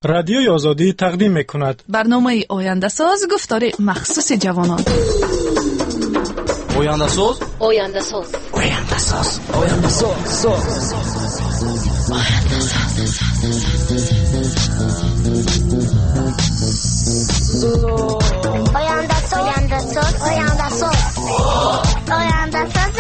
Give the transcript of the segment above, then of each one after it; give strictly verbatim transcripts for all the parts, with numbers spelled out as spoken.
رادیوی آزادی تقدیم می‌کند. برنامه آینده ساز گفتار مخصوص جوانان. آینده ساز آینده ساز آینده ساز آینده ساز آینده ساز آینده ساز آینده ساز آینده ساز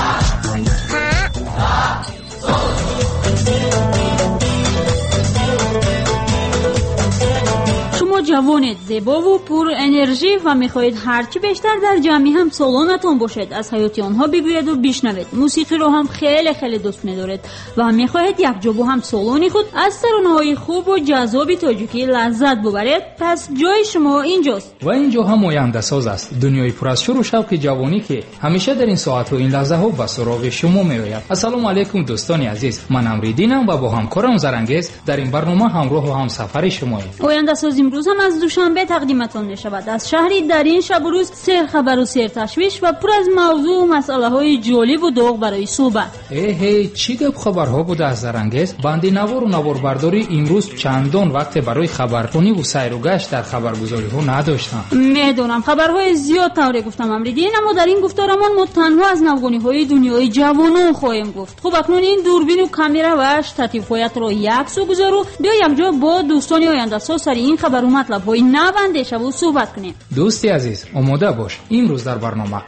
شما جوانید، زیبا و پر انرژی و میخواهید هرچی بیشتر در جمعی هم سالانتون باشید، از حیات آنها بگوید و بشنوید. موسیقی رو هم خیلی خیلی دوست می‌دارید و هم میخواهید یک جا با هم سالانی خود از ترانه‌های خوب و جذاب تاجیکی لذت ببرید، پس جای شما اینجاست. و اینجا هم آینده ساز است، دنیای پر از شور و شوق جوانی که همیشه در این ساعت و این لحظه ها به سراغ شما میآید. السلام علیکم دوستان عزیز، من امریدینم و با همکارم زرنگیز در این برنامه همراه و همسفر شماییم. آینده ساز امروز هم از دوشنبه تقدیمتان می شود، از شهری در این شب و روز سر خبر و سر تشویش و پر از موضوع و مسئله های جالب و داغ برای صحبت. ای چی گپ خبرها بود از زرنگیز؟ بندی نوار و نوار برداری امروز چندان وقت برای خبرخونی و سیر و گشت در خبرگزاری ها نداشتم. میدونم خبرهای زیاد طوری گفتم امریدین، اما در این گفتارمان ما تنها از نوگانی های دنیای جوانان خواهیم گفت. خب اکنون این دوربین و کامera و اشتاتیو هایت رو یک سو گذار و بیا یک جا با دوستان آینده ساز سر این خبر و مطلب های نونده شب و صحبت کنیم. دوستی عزیز آماده باش، امروز در برنامه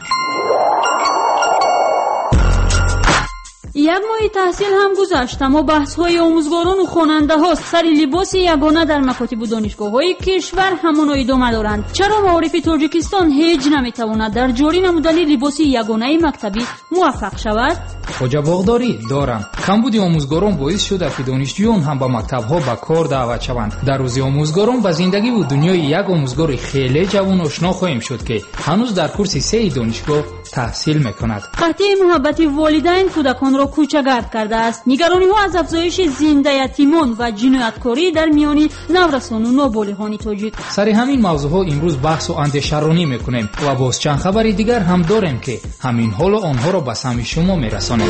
یک ماه تحصیل هم گذشت، اما بحث های آموزگاران و خواننده ها سر لباس یگانه در مکاتب و دانشگاه های کشور همان ادامه دارند. چرا معارف تاجیکستان هیچ نمیتواند در جاری نمودن لباس یگانه مکتبی موفق شود؟ جوابداری دارم. کمبود آموزگاران باعث شده که دانشجویان هم به مکتب‌ها به کار دعوت شوند. در روز آموزگاران با زندگی و دنیای یک آموزگار خیلی جوان آشنا خواهیم شد که هنوز در کورس سه دانشگاه تحصیل میکند. قحطی محبت والدین کودکان را کوچه‌گرد کرده است. نگرانی‌ها از افزایش زنده یتیمان و جنایتکاری در میان نورسان و نابالغان تاجیک. سر همین موضوعها امروز بحث و اندیشه‌رانی میکنیم و باز چند خبر دیگر هم داریم که همین حال آنها را به سمع شما میرسانیم.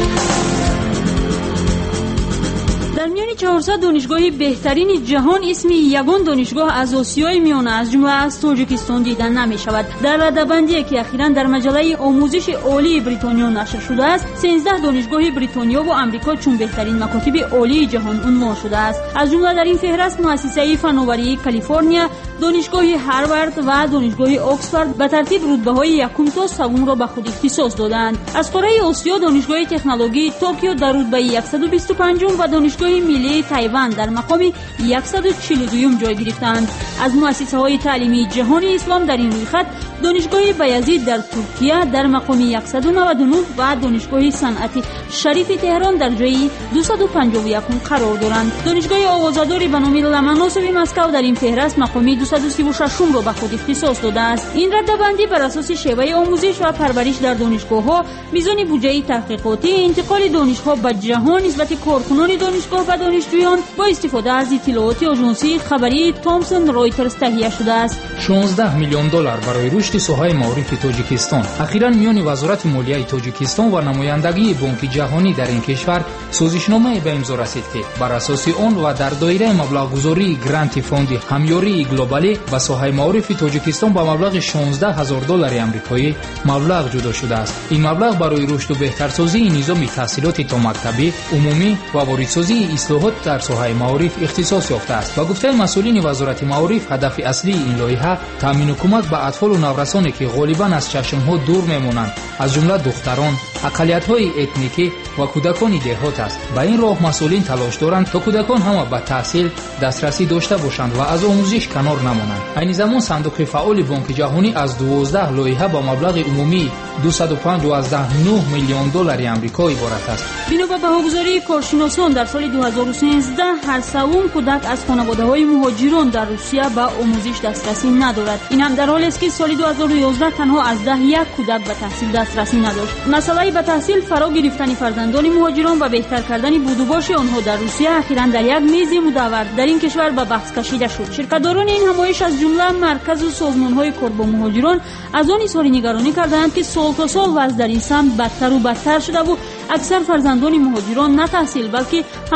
در میان چهارصد دانشگاه بهترین جهان اسم یگان دانشگاه از آسیای میانه از جمله از تاجیکستان دیدن نمی شود. در رده‌بندی که اخیراً در مجله آموزش عالی بریتانیا نشر شده است، سیزده دانشگاه بریتانیا و آمریکا چون بهترین مکاتب عالی جهان عنوان شده است. از جمله در این فهرست مؤسسه فناوری کالیفرنیا، دانشگاه هاروارد و دانشگاه آکسفورد به ترتیب رتبه‌های یکم تا سوم را به خود اختصاص دادند. از قاره آسیا دانشگاه تکنولوژی توکیو در رتبه صد و بیست و پنج و دانشگاه ملی تایوان در مقام صد و چهل و دو جای گرفتند. از مؤسسه‌های تعلیمی جهان اسلام در این رویخط دانشگاه بایزید در ترکیه در مقام صد و نود و نه و دانشگاه صنعتی شریف تهران در جای دویست و پنجاه و یک قرار دارند. دانشگاه آوازه‌داری به نام لمنوسوی مسکو در این فهرست مقام دویست و سی و شش را به خود اختصاص داده است. این رده‌بندی بر اساس شیوه آموزش و پرورش در دانشگاه‌ها، میزان بودجه تحقیقاتی، انتقال دانشگاه به جهان، نسبت کارکنان دانشگاه و دانشجویان با استفاده از اطلاعات آژانسی خبری تامسون رایترز تهیه شده است. شانزده میلیون دلار برای رشد ساحه معارف تاجیکستان. اخیراً میان وزارت مالیه تاجیکستان و نمایندگی بانک جهانی در این کشور سازشنامه به امضا رسید که بر اساس آن و در دایره مبلغ‌گذاری گرانت فاند همیاری گلوبالی و ساحه معارف تاجیکستان با مبلغ شانزده هزار دلار آمریکایی مبلغ جدا شده است. این مبلغ برای رشد و بهترسازی نظام تحصیلات تا مکتبی، عمومی و واردسازی اصلاحات در ساحه معارف اختصاص یافته است. با گفته مسئولین وزارت معارف، هدف اصلی این لایحه تامین و کمک به اطفال و نورسانی که غالباً از چشم‌ها دور میمانند، از جمله دختران، اقلیت‌های اتنیکی و کودکان دهات است. با این راه مسئولین تلاش دارند تا کودکان هم به تحصیل دسترسی داشته باشند و از آموزش کنار نمانند. این زمان صندوق فعال بانک جهانی از دوازده لایحه با مبلغ عمومی دویست و پنجاه و نه میلیون دلار آمریکا عبارت است. بنا به بهاگذاری کارشناسان در سال دو هزار و سیزده هر سوم کودک از خانواده‌های مهاجران در روسیه به آموزش دسترسی ندارد. این هم در حالی است که سال دو هزار و یازده تنها از ده یک کودک به تحصیل دسترسی نداشت. مسئله به تحصیل، فرا گرفتن فرزندان مهاجران و بهتر کردن بود و باش آنها در روسیه اخیراً در یک میز مدور در این کشور به بحث کشیده شد. شرکت‌داران این همایش از جمله مرکز و سازمان‌های کار با مهاجران از آن اظهار نگرانی کردند که سال تا سال وضع در این سمت بدتر و بدتر شده و اکثر فرزندان مهاجران نه تحصیل بلکه همراه با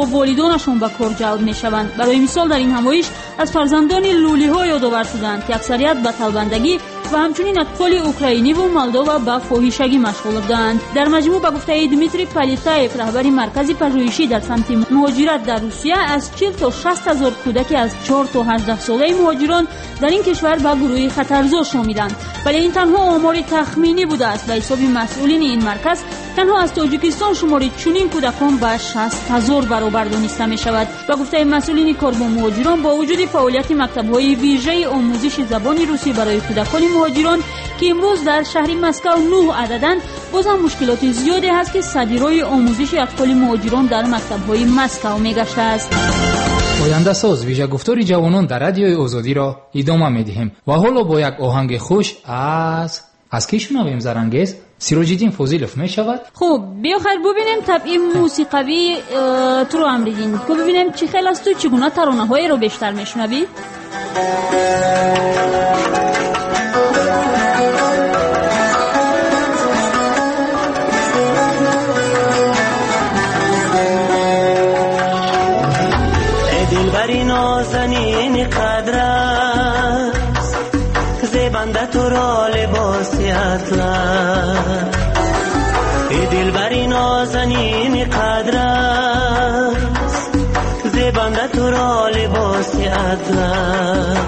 والدانشان به کار جلب میشوند. برای مثال در این همایش از فرزندان لولی ها یادآور شدند که اکثریت به طلبندگی و همچنین اطفال اوکراینی و مولداوا به فاحشگی مشغول بودند. در مجموع به گفته دمیتری پالیتایف، رهبر مرکز پژوهشی در سمت مهاجرت در روسیه، از چهل تا شصت هزار کودک از چهار تا هجده ساله مهاجران در این کشور به گروه خطرزا شاملند. ولی این تنها آمار تخمینی بوده است. به حساب مسئولین این مرکز، تنها از تاجیکستان شمار چنین کودکان به شصت هزار برابر دانسته می شود. به گفته مسئولین کار با مهاجران، با وجود فعالیت مکتب‌های ویژه آموزش زبان روسی برای کودکان مهاجران که امروز در شهر مسکو نه عددند، باز هم مشکلات زیادی هست که صدیرای آموزش اطفال مهاجران در مکتب‌های مسکو میگشته است. آینده ساز ویژه گفتار جوانان در رادیوی آزادی را ادامه می‌دهیم و حالا با یک آهنگ خوش از از کی شنویم زرانگیز؟ سیروجدین فوزیلوف می شود؟ خب بیا خیر ببینیم طبعی موسیقوی تو رو امریدین که ببینیم چی خیلی است تو چگونه ترانه های رو بیشتر میشنوی؟ ای دلبری نازنین قدر زیبنده تو را لباسی اطلس، ای دلبری نازنین قدر است، زیبنده تو را لباسی اطلس،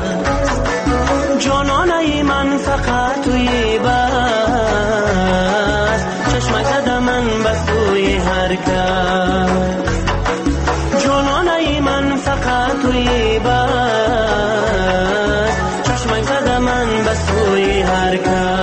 جانانه من فقط توی بس، چشم زد من به سوی هر کس، جانانه من فقط توی بس، چشم زد من به سوی هر کس.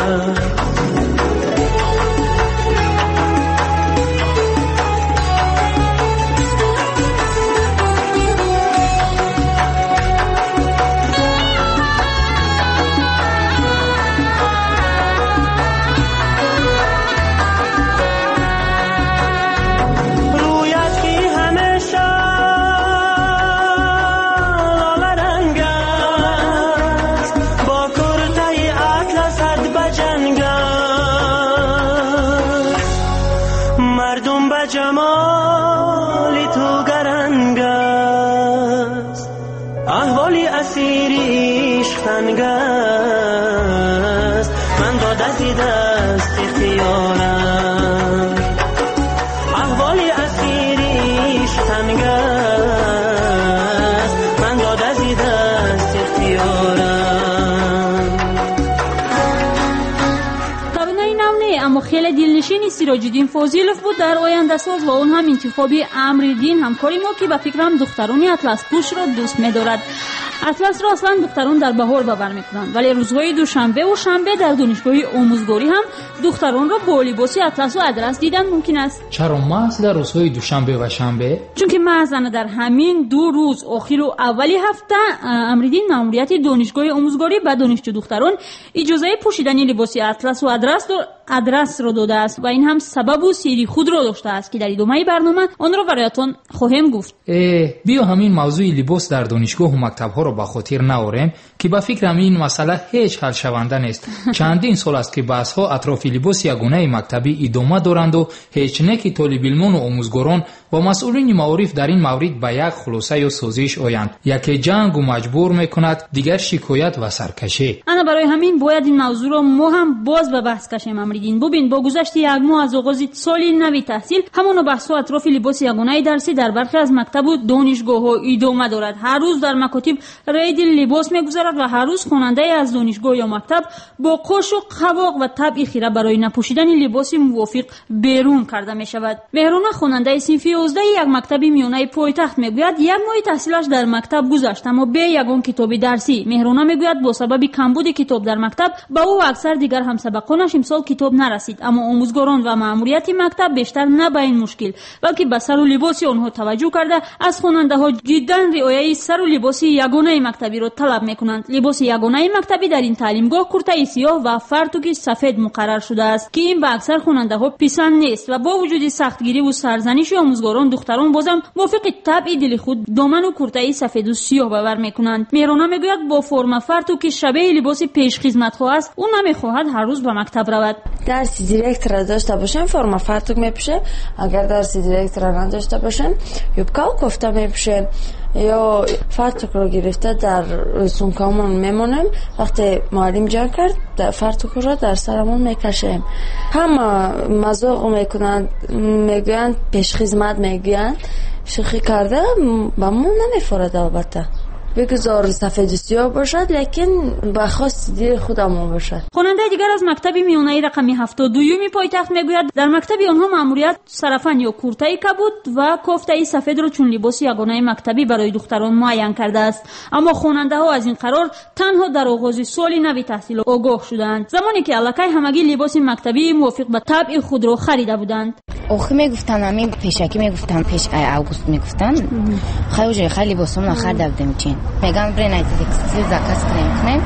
جمالی تو گرنگ است، احوالی اسیری عشق تنگ است، من داده زی دست اختیارم، احوالی اسیری عشق تنگ است، من داده زی دست اختیارم. ترانه نو نه اما خیلی دلنشین سیراجدین فوزیلوف بود در آینده ساز و اون هم انتخابی امریدین همکاری ما که به فکرم دخترانی اطلس پوش را دوست می‌دارد. اطلس را اصلا دختران در بهار باور میکنند، ولی روزهای دوشنبه و شنبه در دانشگاه آموزگاری هم دختران را با لباس اطلس و ادرس دیدن ممکن است. چرا محض در روزهای دوشنبه و شنبه؟ چون که محض در همین دو روز آخر و اولی هفته امریدین ماموریت دانشگاه آموزگاری به دانشجو دختران اجازه پوشیدن لباس اطلس و ادرس ادرس را داده است و این هم سبب و سیری خود را داشته است که در ادامه برنامه آن را برایتان خواهم گفت. بیا همین موضوع لباس در دانشگاه و مکتب‌ها را به خاطر نآوریم که به فکرم این مسئله هیچ حل شونده نیست. چندین سال است که بحث‌ها اطراف لباس یگانه مکتبی ادامه دارند و هیچ نه که طالب علمان و آموزگاران و مسئولین معارف در این مورد به یک خلاصه و سازش آیند. یکی جنگ و مجبور میکند، دیگر شکایت و سرکشی. انا برای همین باید این موضوع را ما هم باز به بحث کشیم. امریدین ببین با گذشت یک ماه از آغاز سال نوی تحصیل همون بحث اطراف لباس یگانه درسی در برخی از مکتب و دانشگاه‌ها ادامه دارد. هر روز در مکاتب رید لباس میگذرد و هر روز خواننده از دانشگاه یا مکتب با قش و قواق و طبع خیره برای نپوشیدن لباس موافق بیرون کرده می شود. مهرانه خواننده صنف یازده یک مکتب میانه پایتخت میگوید یک ماه تحصیلش در مکتب گذشت اما به یگان کتاب درسی. مهرانه میگوید با سبب کمبود کتاب در مکتب با او اکثر دیگر همسبقانش امسال کتاب نرسید، اما آموزگاران و مأموریت مکتب بیشتر نه به این مشکل بلکه به سر و لباس آنها توجه کرده از خواننده ها جدا رعایت سر و لباس یگانه مکتبی را طلب میکنند. لباس یگانه مکتبی در این تعلیمگاه کرته سیاه و فرتوک سفید مقرر شده است که این به اکثر خواننده ها پسند نیست و با وجود سختگیری و سرزنش آموزگاران آموزگاران دختران بازم موافق طبع دل خود دامن و کرته سفید و سیاه باور میکنند. مهرانا میگوید با فرم فرتوک شبیه لباس پیش خدمتخواه است، او نمیخواهد هر روز به مکتب رود. درس دیرکتر داشته باشم فرم فرتوک میپوشه، اگر درس دیرکتر نداشته باشم یوبکا و کوفته میپوشه یا فرتوک رو گرفته در سونکامون میمونم. وقتی معلم جمع کرد فرتوک رو در سرمون میکشیم. همه مذاق میکنند، میگویند پیش خدمت، میگویند شوخی کرده با مون نمیفورد. البته بگذار سفید سیاه باشد لیکن با خواست دیر خودمون باشد. خواننده دیگر از مکتب میانه‌ای رقم هفتاد و دو پایتخت میگوید در مکتب آنها مأموریت سرفن یا کورته کبود و کوفته سفید را چون لباس یگانه مکتبی برای دختران معین کرده است. اما خواننده ها از این قرار تنها در آغاز سال نو تحصیل آگاه شدند، زمانی که الکی همگی لباس مکتبی موافق به طبع خود را خریده بودند. آخه میگفتن همین پیشکی میگفتن پیش اوگوست میگفتن خیلی خیلی لباسمون خریده بودیم چین میگم برین از تکستیل زکاس کنیم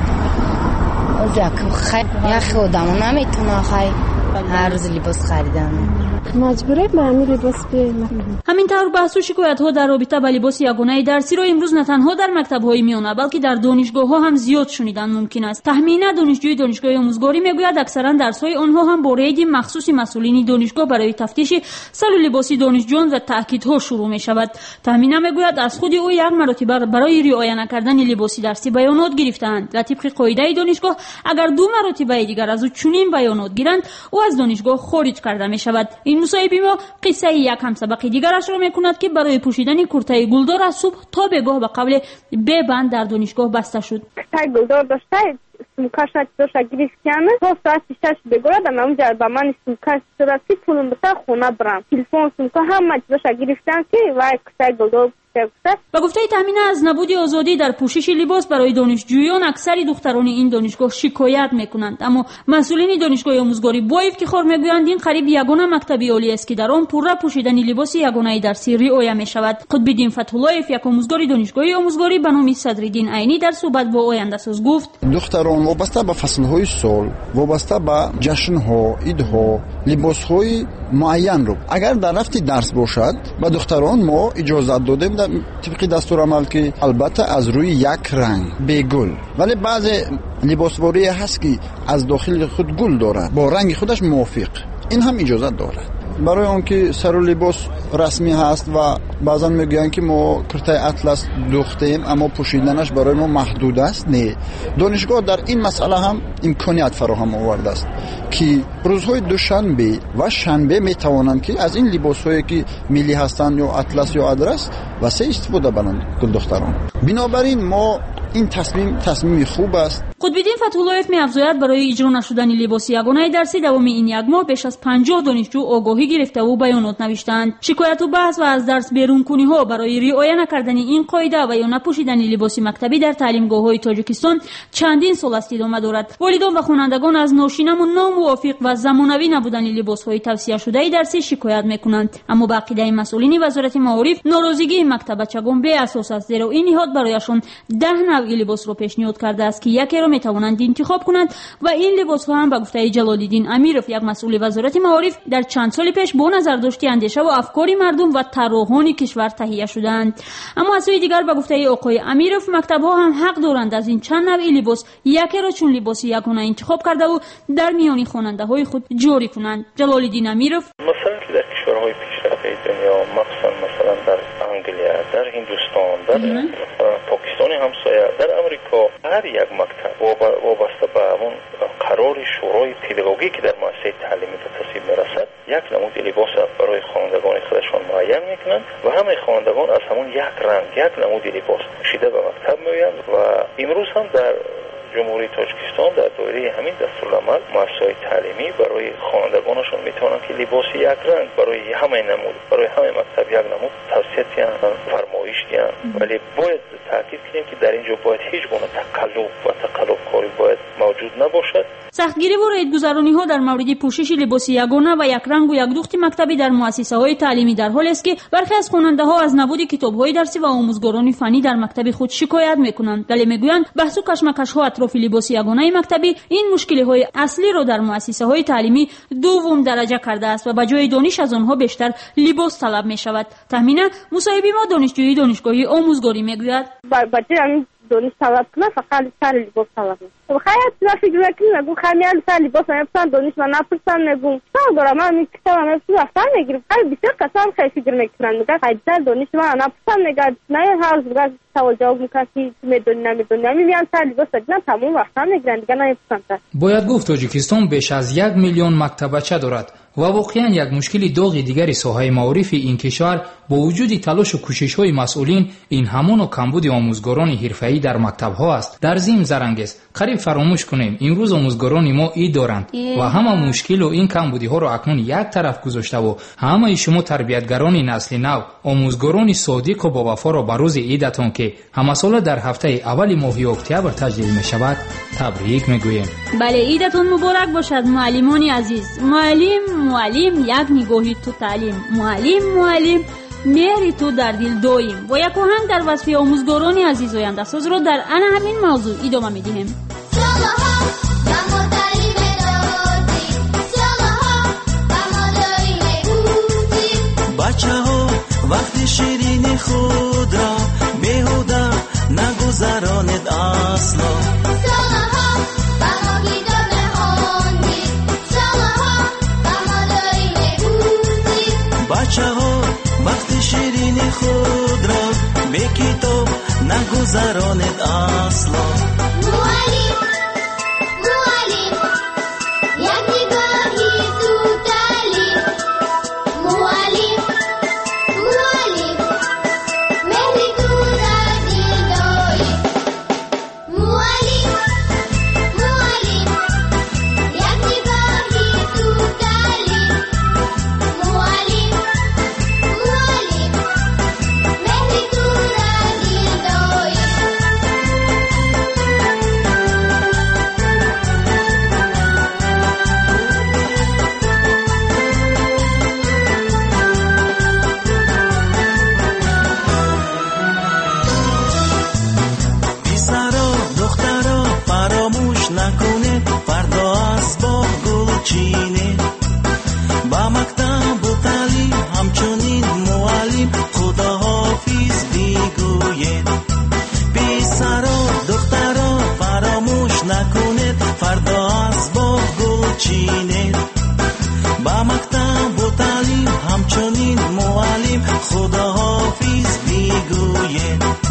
زک خیلی یا خودمون نمیتونه خیلی هر روز لباس خریدن مجبوره به همین لباس بیایم. همین طور بحث و شکایت ها در رابطه با لباس یگانه درسی را امروز نه تنها در مکتب های میانه بلکه در دانشگاه ها هم زیاد شنیدن ممکن است. تخمینه دانشجوی دانشگاه آموزگاری میگوید اکثرا درس های آنها هم با رید مخصوص مسئولین دانشگاه برای تفتیش سل لباسی دانشجویان و تاکیدها شروع می شود. تخمینه میگوید از خود او یک مرتبه برای رعایت نکردن لباسی درسی بیانات گرفتند و طبق قاعده دانشگاه اگر دو مرتبه دیگر از او چنین بیانات گیرند او از دانشگاه خارج کرده می شود. این مصاحبه ما قصه یک همسبق دیگرش را میکند که برای پوشیدن کرته گلدار از صبح تا به گاه به قبل ببند در دانشگاه بسته شد. کرته گلدار داشته سمکاش داشته گرفتیانه تا ساعت شش بگوره در اونجا با من سمکاش سراسی پولم بسر خونه برم تلفن سمکا همه داشته گرفتیان که وای کرته گلدار با گفته تامینه از نبود آزادی در پوشش لباس برای دانشجویان اکثر دختران این دانشگاه شکایت میکنند، اما مسئولین دانشگاه آموزگاری با افتخار میگویند این قریب یگانه مکتب عالی است که در آن پرره پوشیدن لباس یگانه درسی رعایت میشود. قطب‌الدین فتح‌الله یک آموزگار دانشگاه آموزگاری به نام صدرالدین عینی در صحبت با آینده ساز گفت دختران وابسته به فصل‌های سال، وابسته به جشن‌ها، عیدها، لباس‌های معین رو اگر در رفتی درس باشد با دختران ما اجازه دادیم طبق دستور عمل که البته از روی یک رنگ به گل، ولی بعض لباسواری هست که از داخل خود گل دارد با رنگ خودش موافق، این هم اجازه دارد. برای اون که سر و لباس رسمی هست و بعضا میگن که ما کرته اطلس دوختیم اما پوشیدنش برای ما محدود است. نه، دانشگاه در این مسئله هم امکانیت فراهم آورده است که روزهای دوشنبه و شنبه میتوانند که از این لباسهایی که ملی هستند یا اطلس یا ادرس واسه استفاده کنند گل دختران. بنابراین ما این تصمیم تصمیم خوب است. قطب‌الدین فتح‌الله می‌افزاید برای اجرا نشدن لباس یگانه درسی دوام این یک ماه بیش از پنجاه دانشجو آگاهی گرفته و بیانات نوشتند. شکایت و بحث و از درس بیرون کنی‌ها برای رعایت نکردن این قاعده و یا نپوشیدن لباس مکتبی در تعلیمگاه‌های تاجیکستان چندین سال است ادامه دارد. والدان و خوانندگان از ناشناس و ناموافق و زمانوی نبودن لباس‌های توصیه شده درسی شکایت می‌کنند، اما با عقیده مسئولین وزارت معارف ناراضگی مکتب چگان به اساس است، زیرا این نهاد برایشان ده نوع لباس را پیشنهاد کرده است که یکی را میتوانند انتخاب کنند و این لباس ها هم به گفته جلال‌الدین امیرов یک مسئول وزارت معارف در چند سال پیش با نظر داشتی اندیشه و افکار مردم و طراحان کشور تهیه شدند. اما از سوی دیگر به گفته آقای امیرov مکتب ها هم حق دارند از این چند نوع لباس یکی را چون لباس یگانه انتخاب کرده و در میان خواننده های خود جاری کنند. جلال‌الدین امیرov مثلا در کشورهای پیشرفته دنیا مخصوصا مثلا در انگلیس، در هندوستان، در پاکستان همسایه، در امریکا هر یک مکتب وابسته به اون قرار شورای پداگوژیکی که در مؤسسه تعلیمی به تصویب میرسد یک نمود لباس برای خوانندگان خودشان معین میکنند و همه خوانندگان از همون یک رنگ یک نمود لباس پوشیده به مکتب میآیند و امروز هم در جمهوری تاجیکستان در دایره همین دستورالعمل مؤسسه‌های تعلیمی برای خوانندگانشون میتونن که لباس یک رنگ برای همه نمود برای همه مکتب یک نمود توصیه دیان فرمایش دیان، ولی باید تاکید کنیم که در اینجا باید هیچ گونه تقلب و تقلب کاری باید موجود نباشد. سختگیری و رایت‌گذرانی ها در مورد پوشش لباس یگانه و یک رنگ و یک دوخت مکتبی در مؤسسه‌های تعلیمی در حال است که برخی از خواننده ها از نبود کتاب‌های درسی و آموزگاران فنی در مکتب خود شکایت میکنند، ولی میگویند بحث و کشمکش‌ها مصرف لباس یگانه مکتبی این مشکل‌های اصلی را در مؤسسه‌های تعلیمی دوم درجه کرده است و به جای دانش از آنها بیشتر لباس طلب می‌شود. تخمینا مصاحبه ما دانشجوی دانشگاهی آموزگاری میگوید با جای دانش طلب کنه فقط سر لباس طلب می‌کنه. خیلی چیزا فکر کنم نگو خمیال سر لباس نمی‌پسند دانش من نپسند نگو. چرا دارم من می‌کشم من تو اصلا نگیرم. خیلی بسیار کسان خیلی فکر می‌کنن میگه خیلی دانش من نپسند نگه نه هر روز سوال جواب می‌کنی می‌دونی نمی‌دونی میان سر لباس دیدن تمام وقتا نگیرن دیگه نمی‌پسند. باید گفت تاجیکستان بیش از یک میلیون مکتبچه دارد و واقعا یک مشکل داغ دیگری ساحه معارف این کشور با وجود تلاش و کوشش‌های مسئولین این همون کمبود آموزگاران حرفه‌ای در مکتب‌ها است. در ضمن زرنگست قریب فراموش کنیم امروز آموزگاران ما ای دارند و همه مشکل و این کمبودی‌ها را اکنون یک طرف گذاشته و همه شما تربیتگران نسل نو آموزگاران صادق و با وفا را به روز عیدتان که همه ساله در هفته اول ماه اکتبر تجلیل می‌شود تبریک می‌گوییم. بله عیدتون مبارک باشد معلمان عزیز. معلم معلم یک نگاهی تو تعلیم معلم معلم مهری تو در دل دایم و یک آهنگ در وصف آموزگاران عزیز آینده ساز را در ان همین موضوع ادامه می‌دهیم. بچه‌ها وقتی شیرین خود را بیهوده نگذرانید اصلا. بچه‌ها وقتی شیرین خود را به کتاب نگذرانید اصلا. معلم معلم یک نگاهی تو تعلیم معلم معلم مهری تو در دل داریم معلم معلم یک نگاهی تو تعلیم معلم با مکتب و تعلیم همچنین معلم خداحافظ بگوید. پسرا دخترا فراموش نکنید فردا از باغ گل چینید. با مکتب و تعلیم همچنین معلم خداحافظ بگوید.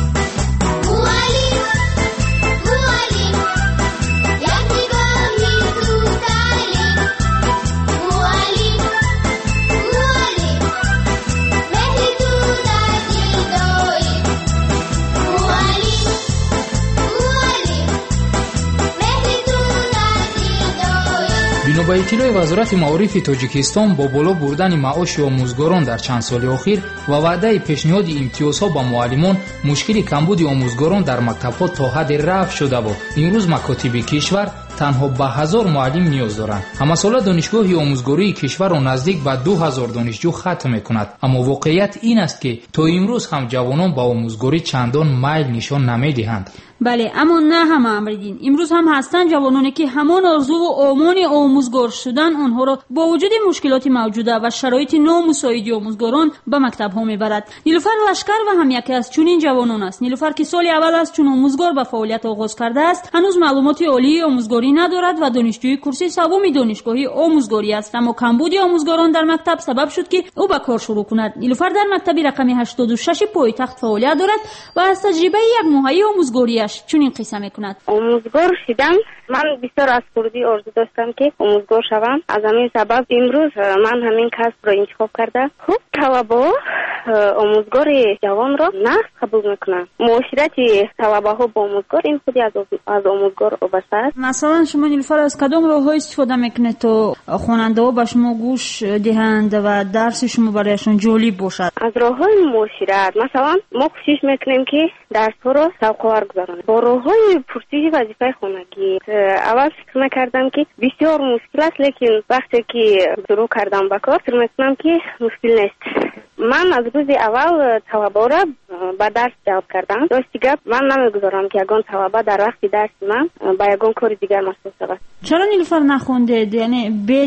با اطلاع وزارت معارف تاجیکستان با بالا بردن معاش آموزگاران در چند سال اخیر و وعده پیشنهاد امتیازها با معلمان مشکل کمبود آموزگاران در مکتب‌ها تا حد رفع شده و امروز مکاتب کشور تنها به هزار معلم نیاز دارند. همه ساله دانشگاه آموزگاری کشور را نزدیک به دو هزار دانشجو ختم می‌کند. اما واقعیت این است که تا امروز هم جوانان به آموزگاری چندان میل نشان نمی‌دهند. بله اما نه همه امردین امروز هم هستند جوانانی که همان آرزو و آرمان آموزگار شدن آنها را با وجود مشکلات موجوده و شرایط نامساعد آموزگاران به مکتب‌ها میبرد. نیلوفر لشکر و هم یکی از چنین جوانان است. نیلوفر که سال اول از چون آموزگار به فعالیت آغاز کرده است هنوز معلومات عالی آموزگاری ندارد و دانشجوی کورس سوم دانشگاهی آموزگاری است. اما کمبود آموزگاران در مکتب سبب شد که او به کار شروع کند. نیلوفر در مکتب رقم هشتاد و شش پایتخت فعالیت دارد و از تجربه یک ماهه آموزگاریش چنین قصه میکند. آموزگار شدم من بسیار از کردی آرزو داشتم که آموزگار شوم. از همین سبب امروز من همین کسب را انتخاب کرده. خوب طلبه آموزگار جوان را نه قبول میکنن. معاشرت طلبه ها با آموزگار این خودی از از آموزگار وابسته است. مثلا مثلا شما نیلوفر از کدام راه‌های استفاده میکنید تا خواننده‌ها به شما گوش دهند و درس شما برایشان جالب باشد؟ از راه‌های مشورت مثلا ما کوشش میکنیم که درس‌ها رو سوق‌آور گذرانیم. با راه‌های پرسش وظیفه خانگی اول فکر می‌کردم که بسیار مشکل است، لیکن وقتی که شروع کردم به کار فکر می‌کنم که مشکل نیست. من از روز اول طلبا را به درس جلب کردم. راستی گپ من نمیگذارم که یگان طلبا در وقت درس من به یگان کار دیگر مشغول شود. چرا نیلوفر نخوندید؟ یعنی به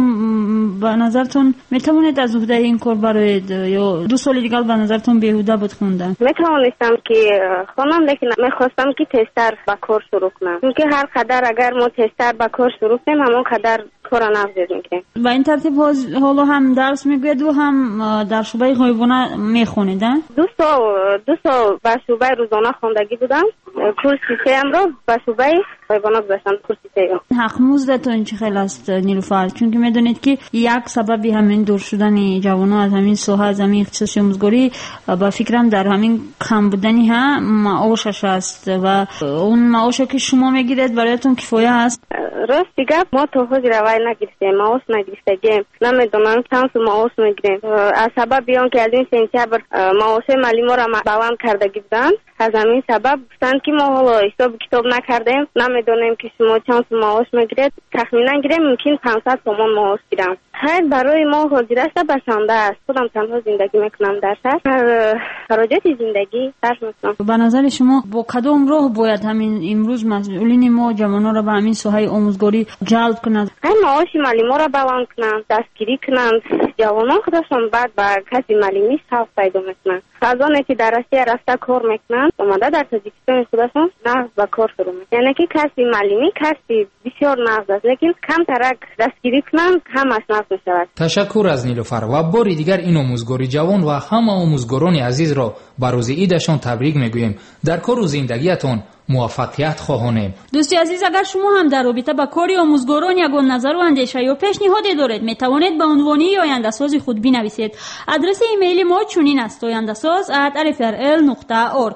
دیپلم به نظرتون میتوانید از عهده این کار برآیید یا دو سال دیگر به نظرتون بیهوده بود خوندن؟ میتوانستم که خوانم، لیکن میخواستم که تستر به کار شروع کنم، چون که هر قدر اگر ما تستر به کار شروع کنیم همون قدر کار نافذ میکنیم. و این ترتیب حالا هم درس میگوید و هم در شعبه غیبانه میخونید؟ دو سال دو سال به شعبه روزانه خواندگی بودم. کورس سیم رو به شعبه غیبانه گذاشتم. کورس سیم حق موزدتون چه خیلی است نیلوفر؟ چون که میدونید که یک سببی همین دور شدن جوانان از همین ساحه، از همین اختصاص آموزگاری با فکرم در همین کم بودنی هم معاشش است و اون معاشی که شما میگیرید برایتون کفایه است؟ راستی گپ ما تو حاضر روای نگرفتیم، معاش نگرفتیم، نمیدونم چند سو معاش میگیریم. از سبب بیان که از این سنتبر معاش مالی ما را بلند کرده بودن، از همین سبب گفتن که ما حالا حساب کتاب نکردیم، نمیدونیم که شما چند سو معاش میگیرید. تخمینا گیریم ممکن پانصد تومان معاش گیرم. خیر برای ما حاضر است بسنده است. خودم تنها زندگی میکنم در شهر. خراجات زندگی صرف میکنم. به نظر شما با کدام راه باید همین امروز مسئولین ما جوانان را به همین ساحه آموزگاری جلب کنند؟ این معاش مالی ما را بلند کنند، دستگیری کنند. جوانان خودشون بعد با کسی معلمی سوق پیدا میکنند. خزانه که در روسیه رفته کار میکنند اومده در تاجیکستان خودشون نقض با کار شروع میکنند. یعنی که کسی معلمی کسی بسیار نقض است، لیکن کم ترک دستگیری کنند هم از نقض میشود. تشکر از نیلوفر و باری دیگر این آموزگاری جوان و همه آموزگاران عزیز را به روز عیدشان تبریک میگوییم. در کار و زندگیتان موفقیت خواهانیم. دوستی عزیز، اگر شما هم در رابطه با کاری آموزگاران یگان نظر و اندیشه یا پیشنهادی دارید میتوانید به عنوانی آینده‌ساز خود بنویسید. آدرس ایمیل ما چنین است: آینده‌ساز ات ار اف ار ال نقطه اورگ.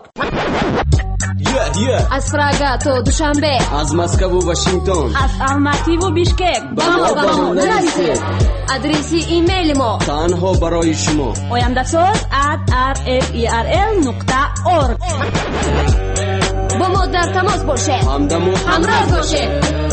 از پراگ تا دوشنبه، از مسکو و واشنگتن، از الماتی و بیشکک با ما با ما نویسید. آدرس ایمیل ما تنها برای شما: آینده‌ساز ات ار اف ار ال نقطه اورگ. با ما در تماس باشید، همراه باشید.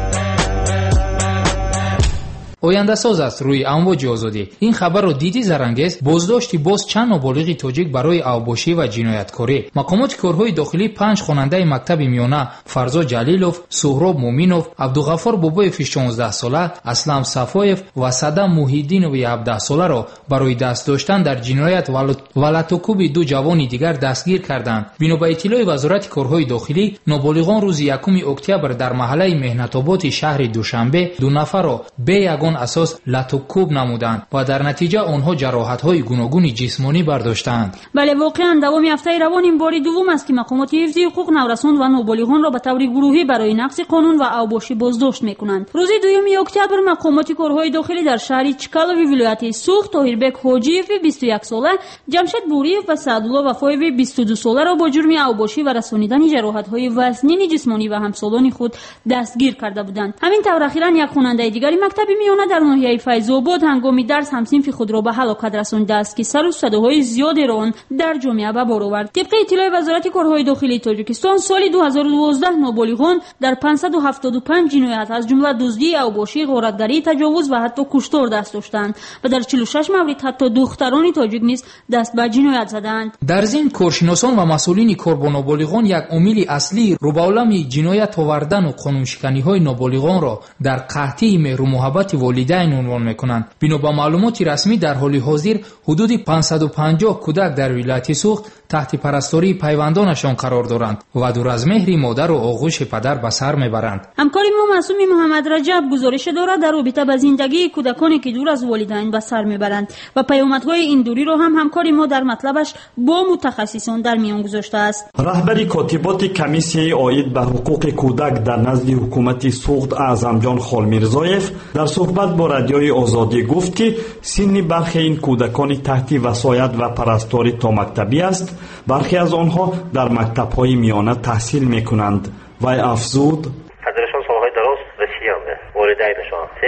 آینده ساز است روی امواج آزادی. این خبر رو دیدی زرنگیز؟ بازداشتی باز چند نابالغ تاجیک برای اوباشی و جنایتکاری. مقامات کارهای داخلی پنج خواننده مکتب میانه فرزاد جلیلوف، سهراب مومینوف، عبدالغفار بابایف شانزده ساله، اسلام صفایف و صدام محیدینوف هفده ساله را برای دست داشتن در جنایت و لطوکوب دو جوان دیگر دستگیر کردند. بنا به اطلاع وزارت کارهای داخلی، نابالغان روز یکم اکتبر در محله مهنت آباد شهر دوشنبه دو نفر را به یگان اساس لطوکوب نمودند و در نتیجه آنها جراحت‌های گوناگون جسمانی برداشتند. بله، واقعا دوام هفته روان این بار دوم است که مقامات حفظ حقوق نورسان و نابالغان را به طور گروهی برای نقض قانون و اوباشی بازداشت می‌کنند. روز دوم اکتبر مقامات کارهای داخلی در شهر چکالوی ولایت سوخت طاهربک حاجیف بیست و یک ساله، جمشید بوریف و سعدالله وفایف بیست و دو ساله را با جرم اوباشی و رسانیدن جراحت‌های وزنین جسمانی و همسالان خود دستگیر کرده بودند. همین طور اخیراً یک خواننده دیگری مکتب میانه در ناحیه فیض‌آباد هنگام درس همسنف خود را به هلاکت رسانیده است که سر و صداهای زیادی را در جامعه به بار آورد. طبق اطلاع وزارت کارهای داخلی تاجیکستان، سال دو هزار و دوازده نابالغان در پانصد و هفتاد و پنج جنایت از جمله دزدی، اوباشی، غارتگری، تجاوز و حتی کشتار دست داشتند و در چهل و شش مورد حتی دختران تاجیک نیز دست به جنایت زدند. در ضمن کارشناسان و مسئولین کار با نابالغان یک عامل اصلی رو به عالم جنایت آوردن و قانون شکنی های نابالغان را در قحطی مهر و محبت والدین عنوان میکنند. بنا به معلومات رسمی در حال حاضر حدود پانصد و پنجاه کودک در ولایت سوخت تحت پرستاری پیوندانشان قرار دارند و دور از مهر مادر و آغوش پدر به سر میبرند. همکار ما معصوم محمد رجب گزارش دارد در رابطه با زندگی کودکانی که دور از والدین به سر میبرند و پیامدهای این دوری را هم همکار ما در مطلبش با متخصصان در میان گذاشته است. رهبر کاتبات کمیسیه عاید به حقوق کودک در نزد حکومت سوخت اعظمجان خالمیرزایف در صحبت با رادیوی آزادی گفت که سن برخی این کودکان تحت وصایت و پرستاری تا مکتبی است. برخی از آنها در مکتب‌های میانه تحصیل می‌کنند. و افزود فدراسیون سالهای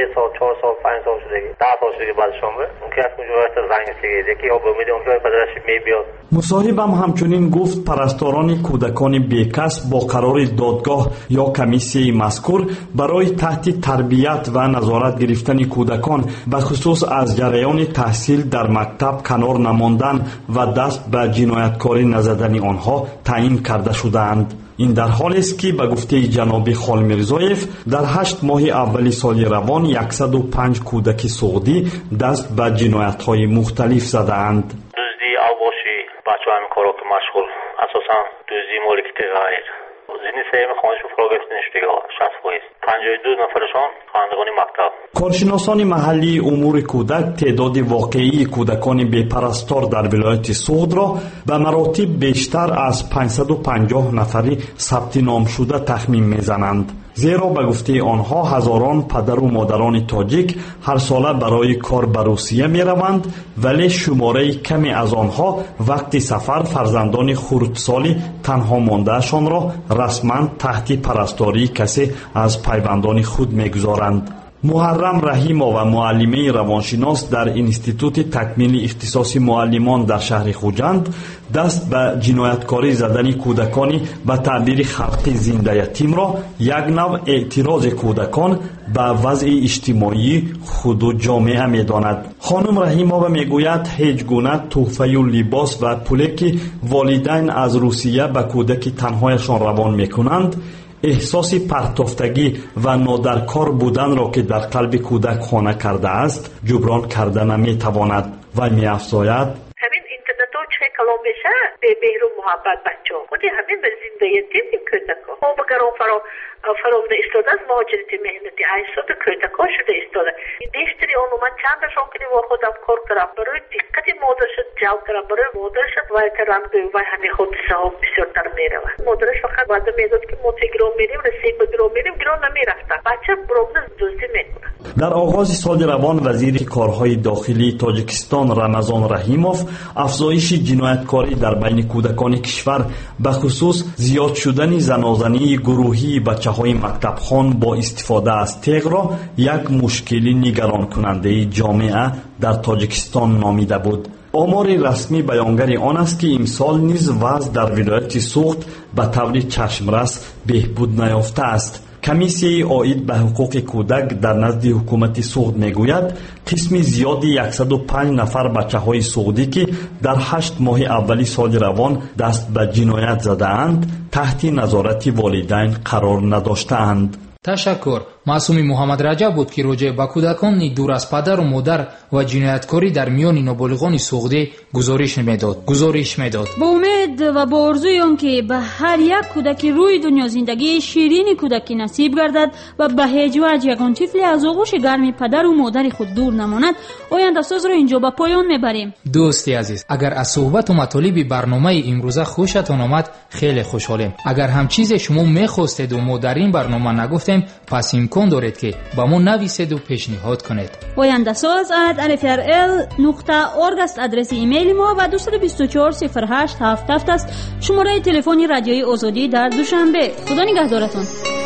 سه سال چهار سال پنج سال شدگی ده سال شدگی بعدش آمده اون که از کجا رفته زنگ می‌زنه یکی یا به امید اون که پدرش میبیاد. مصاحبم همچنین گفت پرستاران کودکان بیکس با قرار دادگاه یا کمیسیه مذکور برای تحت تربیت و نظارت گرفتن کودکان به خصوص از جریان تحصیل در مکتب کنار نماندن و دست به جنایتکاری نزدن آنها تعیین کرده شدند. این در حالی است که به گفته جناب خالمیرزایف در هشت ماه اولی سال روان صد و پنج کودک سعودی دست به جنایت‌های مختلف زدند. دزدی اوباشی بچه‌ها همین کارا که مشغول اساسا دزدی مالکیت غیر زنی سیم خانشون فرا گرفتن شده شصت فیصد پنجاه و دو نفرشان خوانندگان مکتب. کارشناسان محلی امور کودک تعداد واقعی کودکان بی‌پرستار در ولایت سوغد را به مراتب بیشتر از پانصد و پنجاه نفری ثبت نام شده تخمین میزنند. زیرا به گفته آنها هزاران پدر و مادران تاجیک هر ساله برای کار به روسیه می روند، ولی شماره کمی از آنها وقتی سفر فرزندان خردسالی تنها ماندهشان را رسما تحت پرستاری کسی از پیوندان خود می گذارند. محرم رحیما و معلمه روانشناس در انستیتوت تکمیل اختصاص معلمان در شهر خوجند دست به جنایتکاری زدن کودکانی به تعبیر خلقی زنده یتیم را یک نوع اعتراض کودکان به وضع اجتماعی خود و جامعه می داند. خانم رحیما می گوید هیچ گونه تحفه و لباس و پولی که والدین از روسیه به کودک تنهایشان روان می کنند احساس پرتافتگی و نادرکار بودن را که در قلب کودک خانه کرده است جبران کرده نمی تواند و می افزاید همین اینترنت ها چه کلام میشه به بهر و محبت بچه ها خودی همین به زندگی این کودک ها ما بگرام فرا فرامده استاده از مهاجرت مهنتی ایساد کودک ها شده استاده بیشتری آنو من چندشان کنی و خودم کار کرم برای دقت مادرش جلب کرم برای مادرش وای کرم و همین خود صحاب بسیارتر میره مادرش فقط وعده میداد که ما تگرام میریم رسیم بگرام میریم گرام نمیرفتن بچه برامده دوستی میکنه. در آغاز سال روان وزیر کارهای داخلی تاجیکستان رمضان رحیموف افزایش جنایتکاری در بین کودکان کشور به خصوص زیاد شدن زنازنی گروهی بچه‌های مکتب خوان با استفاده از تیغ را یک مشکلی نگران کننده جامعه در تاجیکستان نامیده بود. آمار رسمی بیانگر آن است که امسال نیز وضع در ولایت سوغد به طور چشمرس بهبود نیافته است. کمیسیه آید به حقوق کودک در نزد حکومت سوغد میگوید قسم زیادی صد و پنج نفر بچه‌های سوغدی که در هشت ماه اولی سال روان دست به جنایت زده‌اند تحت نظارت والدین قرار نداشته‌اند. تشکر. معصومی محمد رجب بود که راجع به کودکان دور از پدر و مادر و جنایتکاری در میان نابالغان سوغدی گزارش میداد. گزارش میداد. با امید و با آرزوی آن که به هر یک کودک روی دنیا زندگی شیرین کودکی نصیب گردد و به هیچ وجه یگان طفلی از آغوش گرم پدر و مادر خود دور نماند، آینده ساز را اینجا به پایان میبریم. دوستی عزیز، اگر از صحبت و مطالب برنامه امروزه خوشتان آمد خیلی خوشحالیم. اگر هم چیزی شما میخواستید و ما در این برنامه نگفتیم پس امکان دارید که با ما نویسید و پیشنهاد کنید. آینده ساز ات الف ار ال نقطه اورگ است ادرس ایمیل ما و دو دو چهار صفر هشت هفت هفت است شماره تلفنی رادیوی آزادی در دوشنبه. خدا نگهدارتان.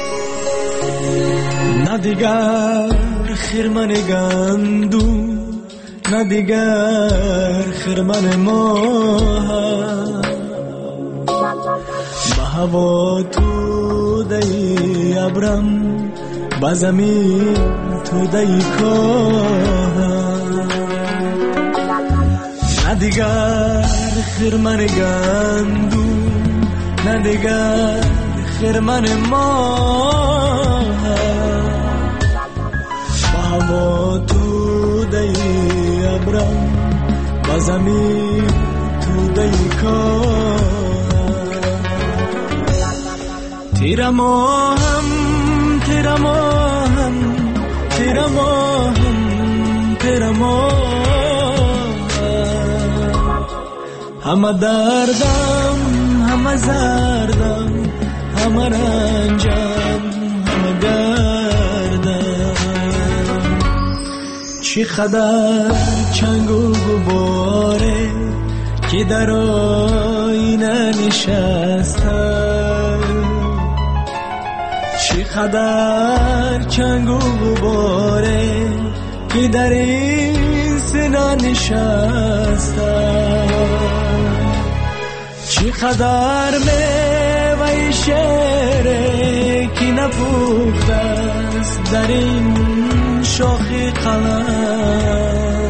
نه دیگر خرمن گندو، نه دیگر خرمن ماه، به هوا تو دی ابرم، به زمین تو دی کاه. نه دیگر خرمن گندو، نه دیگر خرمن ماه، به هوا تو دی ابرم، به زمین تو دی کاه. تیرا ماهم تیرا ماهم تیرا ماهم تیرا ماهم، همه دردم همه زردم همه رنجم همه گردم. چی قدر چنگ و گباره که در آینه نشسته، چی چقدر چنگ و غباره که در این سینه نشسته، چقدر میوه شعره که نپخته است در این شاخ قلم.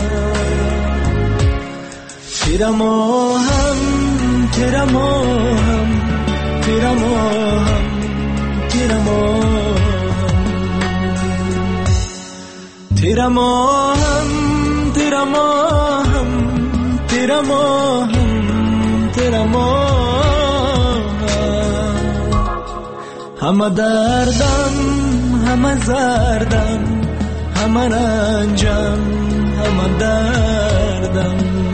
تیرا ماهم تیرا ماهم تیرا ماهم تیرا ماهم تیرا ماهم تیرا ماهم تیرا ماهم تیرا ماهم. همه دردم همه زردم همه رنجم همه دردم